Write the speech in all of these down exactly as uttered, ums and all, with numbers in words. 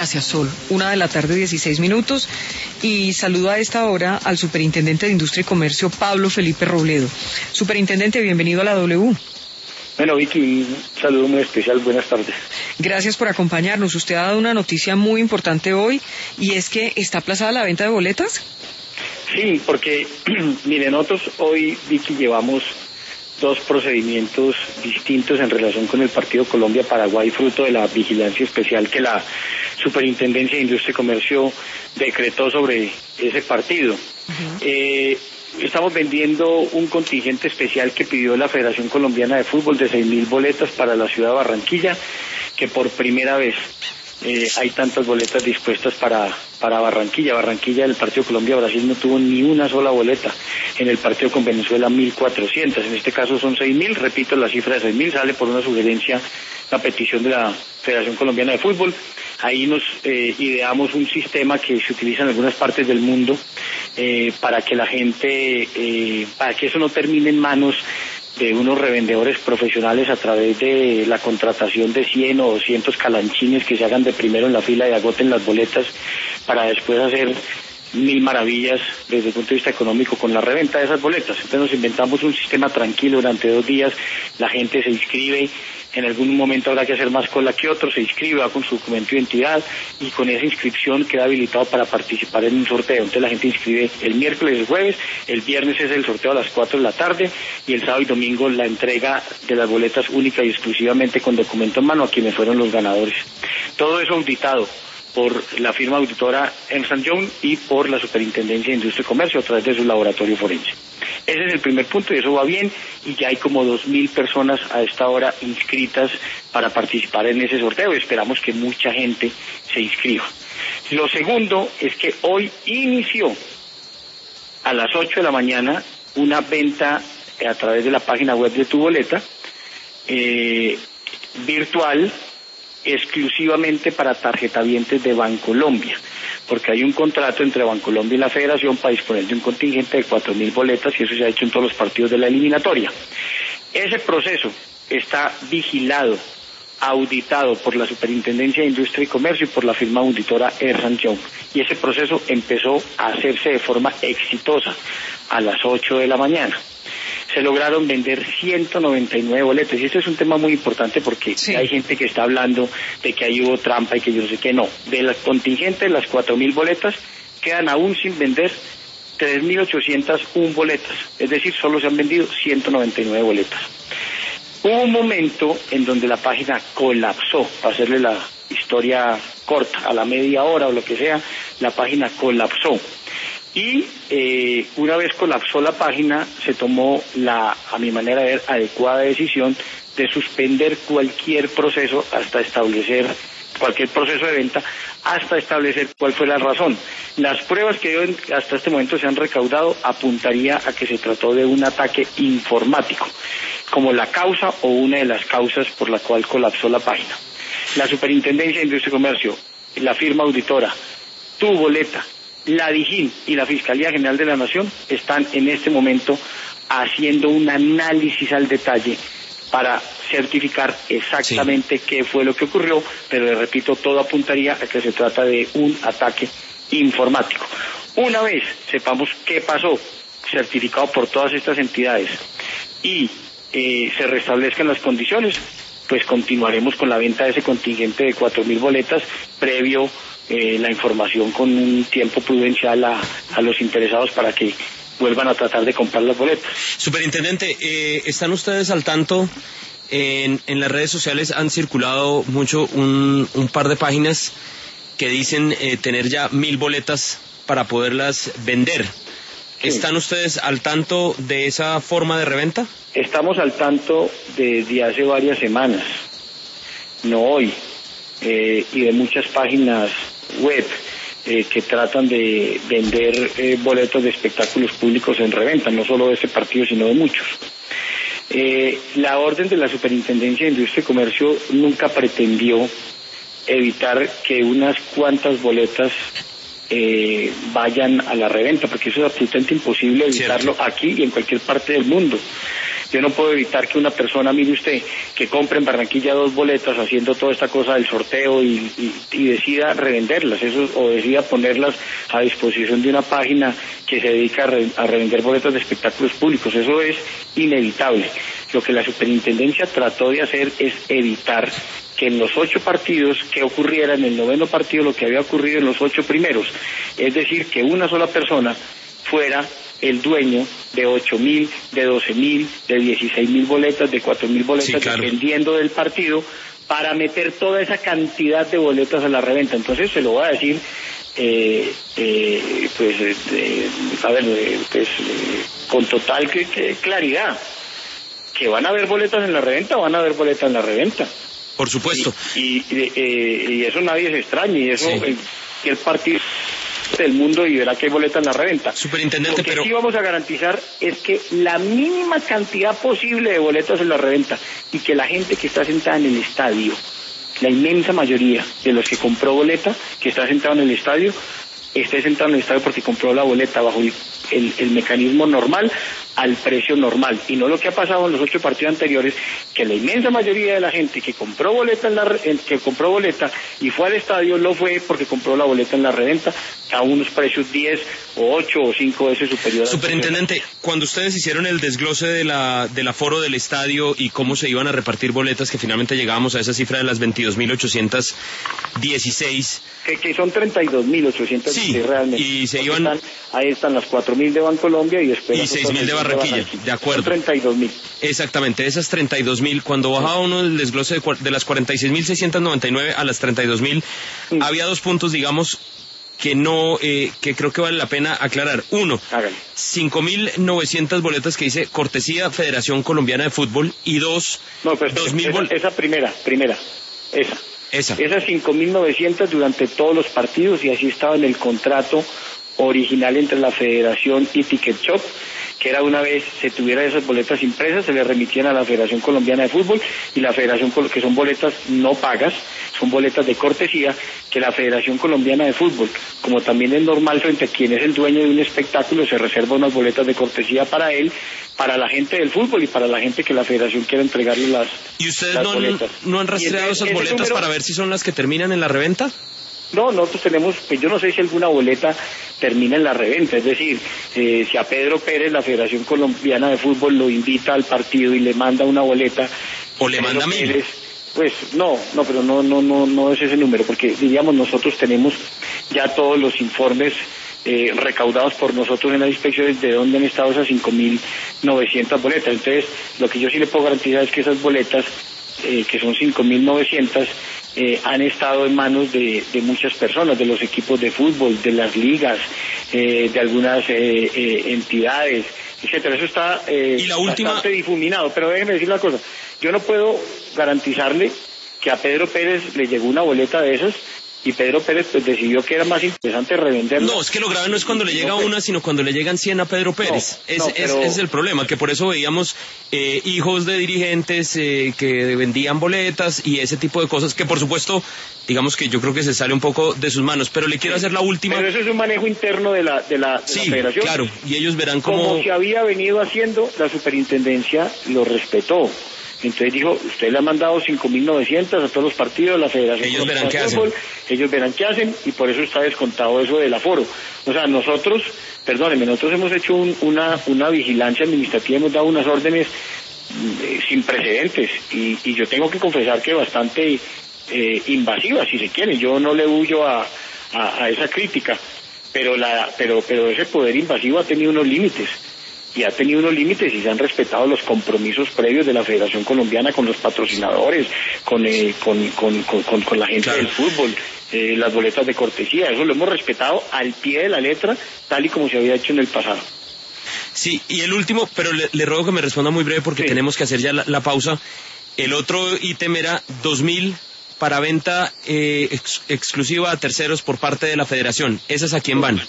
hacia Sol, una de la tarde, dieciséis minutos, y saludo a esta hora al superintendente de Industria y Comercio, Pablo Felipe Robledo. Superintendente, bienvenido a la W. Bueno, Vicky, un saludo muy especial, buenas tardes. Gracias por acompañarnos. Usted ha dado una noticia muy importante hoy, y es que está aplazada la venta de boletas. Sí, porque, mire, nosotros hoy, Vicky, llevamos dos procedimientos distintos en relación con el partido Colombia-Paraguay, fruto de la vigilancia especial que la Superintendencia de Industria y Comercio decretó sobre ese partido. Uh-huh. Eh, estamos vendiendo un contingente especial que pidió la Federación Colombiana de Fútbol de seis mil boletas para la ciudad de Barranquilla, que por primera vez eh, hay tantas boletas dispuestas para, para Barranquilla. Barranquilla, el partido Colombia-Brasil no tuvo ni una sola boleta. En el partido con Venezuela, mil cuatrocientas. En este caso son seis mil, repito, la cifra de seis mil sale por una sugerencia, la petición de la Federación Colombiana de Fútbol. Ahí nos eh, ideamos un sistema que se utiliza en algunas partes del mundo eh, para que la gente, eh, para que eso no termine en manos de unos revendedores profesionales a través de la contratación de cien o doscientos calanchines que se hagan de primero en la fila y agoten las boletas para después hacer mil maravillas desde el punto de vista económico con la reventa de esas boletas. Entonces nos inventamos un sistema tranquilo durante dos días, la gente se inscribe, en algún momento habrá que hacer más cola que otro, se inscribe, va con su documento de identidad y con esa inscripción queda habilitado para participar en un sorteo. Entonces la gente inscribe el miércoles, el jueves, el viernes es el sorteo a las cuatro de la tarde y el sábado y domingo la entrega de las boletas única y exclusivamente con documento en mano a quienes fueron los ganadores. Todo eso auditado por la firma auditora Ernst and Young y por la Superintendencia de Industria y Comercio a través de su laboratorio forense. Ese es el primer punto y eso va bien y ya hay como dos mil personas a esta hora inscritas para participar en ese sorteo y esperamos que mucha gente se inscriba. Lo segundo es que hoy inició a las ocho de la mañana una venta a través de la página web de Tu Boleta eh, virtual exclusivamente para tarjetavientes de Bancolombia, porque hay un contrato entre Bancolombia y la Federación para disponer de un contingente de cuatro mil boletas y eso se ha hecho en todos los partidos de la eliminatoria. Ese proceso está vigilado, auditado por la Superintendencia de Industria y Comercio y por la firma auditora Ernst and Young, y ese proceso empezó a hacerse de forma exitosa a las ocho de la mañana. Se lograron vender ciento noventa y nueve boletas, y esto es un tema muy importante porque sí. Hay gente que está hablando de que ahí hubo trampa y que yo no sé qué, no. Del contingente de las cuatro mil boletas, quedan aún sin vender tres mil ochocientas una boletas, es decir, solo se han vendido ciento noventa y nueve boletas. Hubo un momento en donde la página colapsó, para hacerle la historia corta, a la media hora o lo que sea, la página colapsó. Y eh, una vez colapsó la página, se tomó la, a mi manera de ver, adecuada decisión de suspender cualquier proceso hasta establecer, cualquier proceso de venta, hasta establecer cuál fue la razón. Las pruebas que hasta este momento se han recaudado apuntaría a que se trató de un ataque informático, como la causa o una de las causas por la cual colapsó la página. La Superintendencia de Industria y Comercio, la firma auditora, Tu Boleta, la DIJÍN y la Fiscalía General de la Nación están en este momento haciendo un análisis al detalle para certificar exactamente sí. qué fue lo que ocurrió, pero le repito, todo apuntaría a que se trata de un ataque informático. Una vez sepamos qué pasó, certificado por todas estas entidades, y eh, se restablezcan las condiciones, pues continuaremos con la venta de ese contingente de cuatro mil boletas previo Eh, la información con un tiempo prudencial a, a los interesados para que vuelvan a tratar de comprar las boletas. Superintendente, eh, ¿están ustedes al tanto? En, en las redes sociales han circulado mucho un, un par de páginas que dicen eh, tener ya mil boletas para poderlas vender. Sí. ¿Están ustedes al tanto de esa forma de reventa? Estamos al tanto desde hace varias semanas, no hoy, eh, y de muchas páginas web eh, que tratan de vender eh, boletos de espectáculos públicos en reventa, no solo de este partido sino de muchos. Eh, la orden de la Superintendencia de Industria y Comercio nunca pretendió evitar que unas cuantas boletas eh, vayan a la reventa, porque eso es absolutamente imposible evitarlo. Cierto. Aquí y en cualquier parte del mundo. Yo no puedo evitar que una persona, mire usted, que compre en Barranquilla dos boletas haciendo toda esta cosa del sorteo y, y, y decida revenderlas, eso, o decida ponerlas a disposición de una página que se dedica a, re, a revender boletas de espectáculos públicos. Eso es inevitable. Lo que la superintendencia trató de hacer es evitar que en los ocho partidos que ocurriera, en el noveno partido, lo que había ocurrido en los ocho primeros, es decir, que una sola persona fuera el dueño de ocho mil, de doce mil, de dieciséis mil boletas, de cuatro mil boletas, sí, claro, dependiendo del partido, para meter toda esa cantidad de boletas a la reventa. Entonces se lo voy a decir, eh, eh, pues, eh, a ver, eh, pues, eh, con total que, que claridad, que van a haber boletas en la reventa, van a haber boletas en la reventa. Por supuesto. Y, y, eh, y eso nadie se extraña, y eso, sí, el, el partido del mundo y verá que hay boletas en la reventa. Superintendente, Lo que pero sí vamos a garantizar es que la mínima cantidad posible de boletas en la reventa, y que la gente que está sentada en el estadio, la inmensa mayoría de los que compró boleta, que está sentado en el estadio, esté sentado en el estadio porque compró la boleta bajo el, el, el mecanismo normal, al precio normal, y no lo que ha pasado en los ocho partidos anteriores, que la inmensa mayoría de la gente que compró boleta en la en, que compró boleta y fue al estadio lo fue porque compró la boleta en la reventa a unos precios diez o ocho o cinco veces superiores. Superintendente, cuando ustedes hicieron el desglose de la del aforo del estadio y cómo se iban a repartir boletas, que finalmente llegábamos a esa cifra de las veintidós mil ochocientos dieciséis, que, que son treinta y dos mil ochocientos dieciséis, sí, realmente, y se iban están, ahí están las cuatro mil de Bancolombia y después y seis mil de Barranquilla. Barranquilla, de acuerdo. treinta y dos mil. Exactamente, esas treinta y dos mil, cuando bajaba uno el desglose de, de las cuarenta y seis mil seiscientos noventa y nueve a las treinta y dos mil, sí, había dos puntos, digamos, que no, eh, que creo que vale la pena aclarar. Uno, cinco mil novecientas boletas que dice cortesía Federación Colombiana de Fútbol, y dos, no, pues, dos mil boletas. Esa primera, primera, esa. Esa. Esas cinco mil novecientas durante todos los partidos, y así estaba en el contrato original entre la Federación y Ticket Shop, que era una vez se tuviera esas boletas impresas, se le remitían a la Federación Colombiana de Fútbol, y la Federación, que son boletas no pagas, son boletas de cortesía, que la Federación Colombiana de Fútbol, como también es normal frente a quien es el dueño de un espectáculo, se reserva unas boletas de cortesía para él, para la gente del fútbol y para la gente que la Federación quiera entregarle las ¿Y ustedes las no, boletas. no han rastreado ese, esas boletas número... para ver si son las que terminan en la reventa? No, nosotros tenemos, pues yo no sé si alguna boleta termina en la reventa, es decir, eh, si a Pedro Pérez, la Federación Colombiana de Fútbol, lo invita al partido y le manda una boleta, o le Pedro manda mil, Pérez, pues no, no, pero no, no, no, no es ese número, porque diríamos nosotros tenemos ya todos los informes eh, recaudados por nosotros en las inspecciones de dónde han estado esas cinco mil novecientas boletas. Entonces, lo que yo sí le puedo garantizar es que esas boletas, eh, que son cinco mil novecientas, Eh, han estado en manos de, de muchas personas, de los equipos de fútbol, de las ligas, eh, de algunas eh, eh, entidades, etcétera. Eso está eh, ¿Y la última... bastante difuminado, pero déjeme decir una cosa, yo no puedo garantizarle que a Pedro Pérez le llegó una boleta de esas, y Pedro Pérez pues decidió que era más interesante revenderla. No, es que lo grave no es cuando le llega no, una, sino cuando le llegan cien a Pedro Pérez. No, es, no, pero... es, es el problema, que por eso veíamos eh, hijos de dirigentes eh, que vendían boletas y ese tipo de cosas, que por supuesto, digamos que yo creo que se sale un poco de sus manos, pero le quiero hacer la última. Pero eso es un manejo interno de la, de la, de sí, la Federación. Claro, y ellos verán cómo... Como se había venido haciendo, la superintendencia lo respetó. Entonces dijo, usted le ha mandado cinco mil novecientas a todos los partidos, la Federación ellos verán qué Fútbol, hacen. ellos verán qué hacen, y por eso está descontado eso del aforo. O sea, nosotros, perdónenme, nosotros hemos hecho un, una, una vigilancia administrativa, hemos dado unas órdenes eh, sin precedentes, y, y yo tengo que confesar que bastante eh, invasivas, si se quiere. Yo no le huyo a, a, a esa crítica, pero, la, pero, pero ese poder invasivo ha tenido unos límites. Y ha tenido unos límites y se han respetado los compromisos previos de la Federación Colombiana con los patrocinadores, con eh, con, con, con, con, con la gente claro. del fútbol, eh, las boletas de cortesía. Eso lo hemos respetado al pie de la letra, tal y como se había hecho en el pasado. Sí, y el último, pero le, le ruego que me responda muy breve porque sí. tenemos que hacer ya la, la pausa. El otro ítem era dos mil para venta eh, ex, exclusiva a terceros por parte de la Federación. ¿Esas a quién van?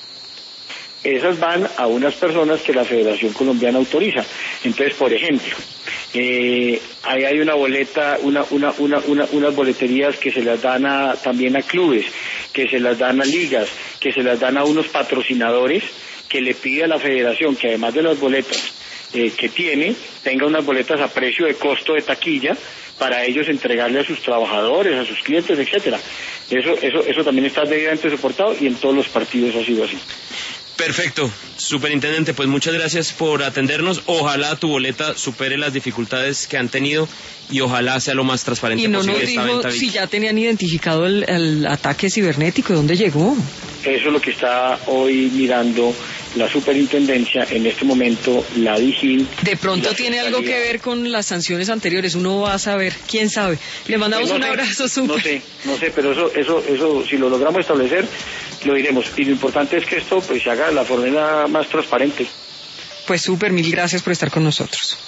Esas van a unas personas que la Federación Colombiana autoriza. Entonces, por ejemplo, eh, ahí hay una boleta, una, una, una, una, unas boleterías que se las dan a, también a clubes, que se las dan a ligas, que se las dan a unos patrocinadores, que le pide a la Federación que además de las boletas eh, que tiene tenga unas boletas a precio de costo de taquilla para ellos entregarle a sus trabajadores, a sus clientes, etcétera. Eso, eso, eso también está debidamente soportado y en todos los partidos ha sido así. Perfecto, superintendente, pues muchas gracias por atendernos. Ojalá tu boleta supere las dificultades que han tenido y ojalá sea lo más transparente y no posible nos esta dijo venta. Si ya tenían identificado el, el ataque cibernético, ¿de dónde llegó? Eso es lo que está hoy mirando la superintendencia, en este momento la Digil. De pronto tiene algo que ver con las sanciones anteriores, uno va a saber, quién sabe. Le mandamos pues no un sé, abrazo súper. No sé, no sé, pero eso, eso, eso, si lo logramos establecer, lo diremos. Y lo importante es que esto pues se haga de la forma más transparente. Pues súper, mil gracias por estar con nosotros.